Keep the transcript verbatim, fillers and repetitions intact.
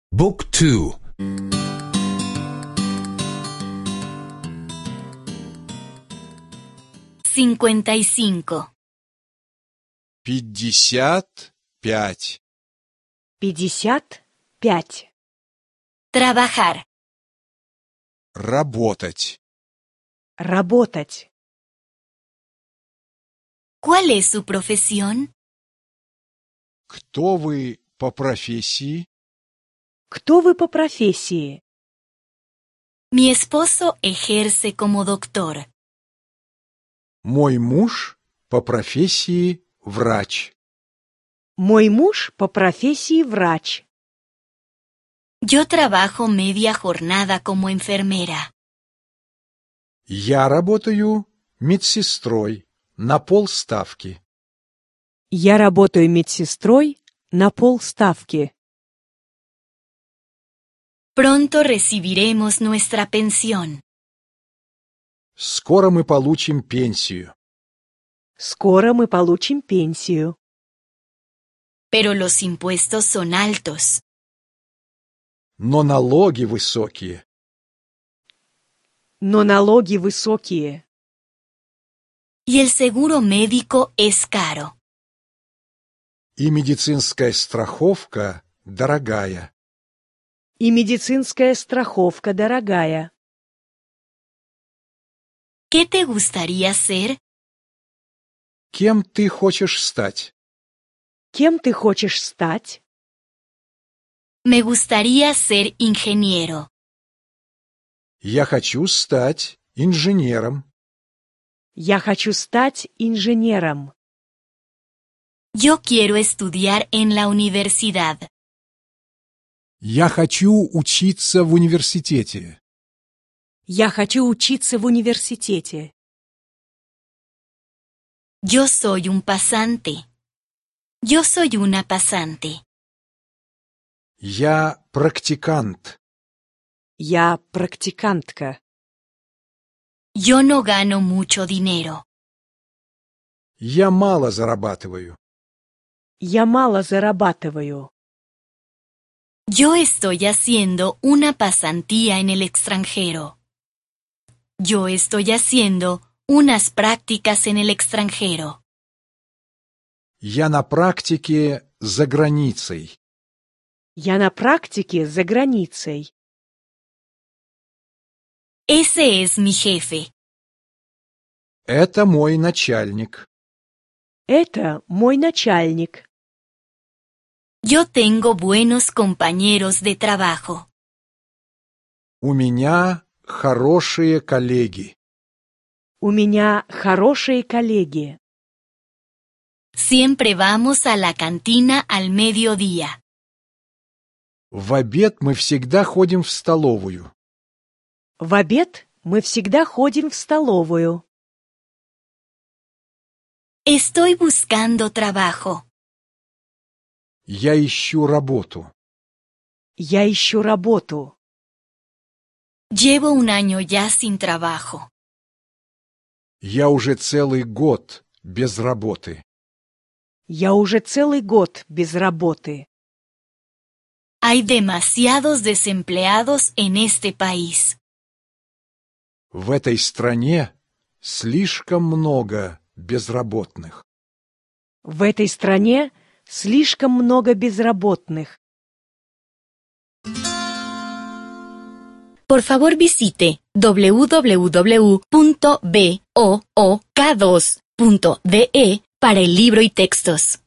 บุ๊กทู cincuenta y cinco. пятьдесят пять. пятьдесят пять. Trabajar. Работать. Работать. ¿Cuál es su profesión? Кто вы по профессии? Кто вы по профессии? Mi esposo ejerce como doctor. Мой муж по профессии врач. Мой муж по профессии врач. Yo trabajo media jornada como enfermera. Я работаю медсестрой на полставки. Я работаю медсестрой на полставки. Pronto recibiremos nuestra pensión. Скоро мы получим пенсию. Скоро мы получим пенсию. Pero los impuestos son altos. Но налоги высокие. Но налоги высокие. Y el seguro médico es caro. И медицинская страховка дорогая. И медицинская страховка дорогая. ¿Qué te gustaría ser? Кем ты хочешь стать? Кем ты хочешь стать? Me gustaría ser ingeniero. Я хочу стать инженером. Я хочу стать инженером. Yo quiero estudiar en la universidad. Я хочу учиться в университете. Я хочу учиться в университете. Yo soy un pasante. Yo soy una pasante. Я практикант. Я практикантка. Yo no gano mucho dinero. Я мало зарабатываю. Я мало зарабатываю. Yo estoy haciendo una pasantía en el extranjero. Yo estoy haciendo unas prácticas en el extranjero. Я на практике за границей. Я на практике за границей. Ese es mi jefe. Это мой начальник. Это мой начальник. Yo tengo buenos compañeros de trabajo. У меня хорошие коллеги. У меня хорошие коллеги. Siempre vamos a la cantina al mediodía. В обед мы всегда ходим в столовую. В обед мы всегда ходим в столовую. Estoy buscando trabajo. Я ищу работу. Я ищу работу. Llevo un año ya sin trabajo. Я уже целый год без работы. Я уже целый год без работы. Hay demasiados desempleados en este país. В этой стране слишком много безработных. В этой стране слишком много безработных. Por favor visite doble u doble u doble u punto book dos punto de para el libro y textos.